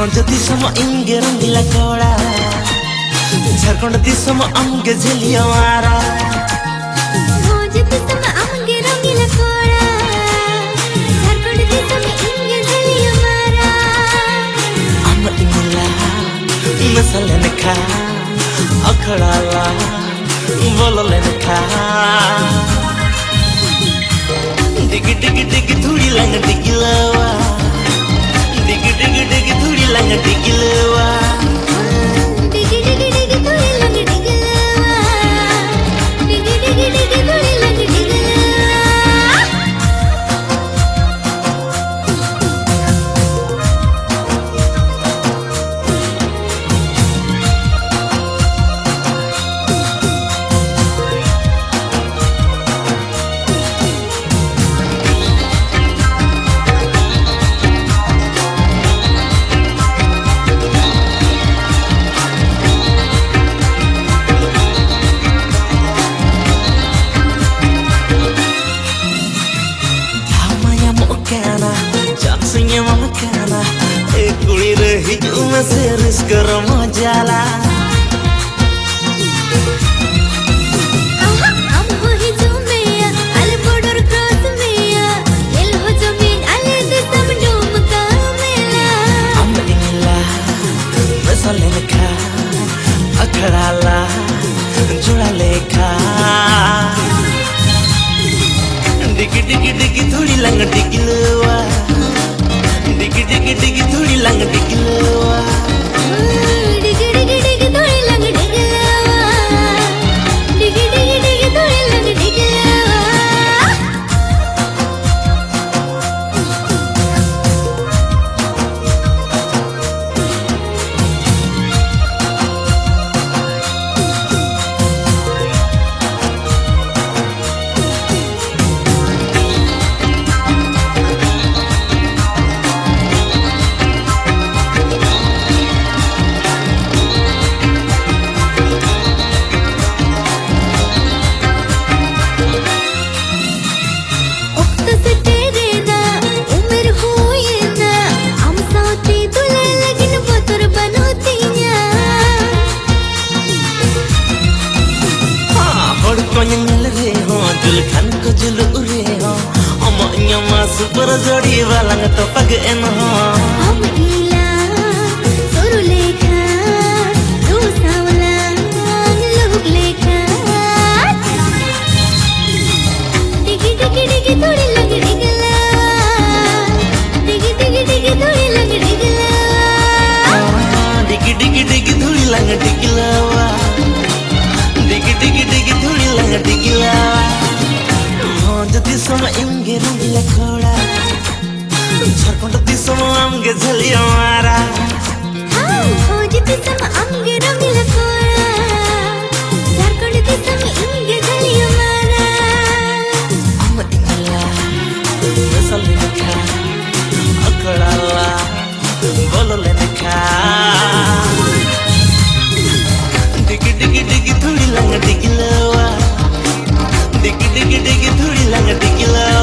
जति सम्म इंगे रंगीला कोड़ा झारखंड दिसम अंगे झेलिया मारा जति सम्म अंगे रंगीला कोड़ा झारखंड दिसम इंगे झेलिया मारा अम इमला मसलन खा अखड़ाला बोललन खा डिगी डिगी डिगी थोड़ी लंग डिगी लवा डिगी डिगी डिगी थोड़ी लंग डिगी लवा डिगी डिगी डिगी थोड़ी लंग डिगी लवा डिगी डिगी डिगी थोड़ी लंग डिगी लवा Jaksanya mama kana kulir hidup masih risker mojala हमको ही जुमेया अल बॉर्डर क्रॉस मेया दिल हो जमीन अल दिसम डूम का मेला am inla masalin kha akhadala jura lekha digi digi digi thodi lang digi lawa digi digi digi thodi lang digi lawa डिगी डिगी डिगी थोड़ी लंग डिगी लवा डिगी डिगी डिगी थोड़ी लंग डिगी लवा Julkan ko julu ure ho Omoknya masuk berjodi balang to pageen ho हम इला सुरु लेखा तू सावला लोग लेखा डिगी डिगी डिगी थोड़ी लंग डिगी लवा डिगी डिगी डिगी थोड़ी लंग डिगी लवा Digi digi digi thudi lang digi lawa Digi digi digi thudi lang digi lawa Jati sama inge rangila koda Jharkhand disam amge jhaliya mara हो जति सम्म अंगे रंगीला कोड़ा झारखंड दिसम इंगे झेलिया मारा am inla masalin kha akhadala bollen kha digi digi digi thudi lang digi lawa digi digi digi thudi lang digi lawa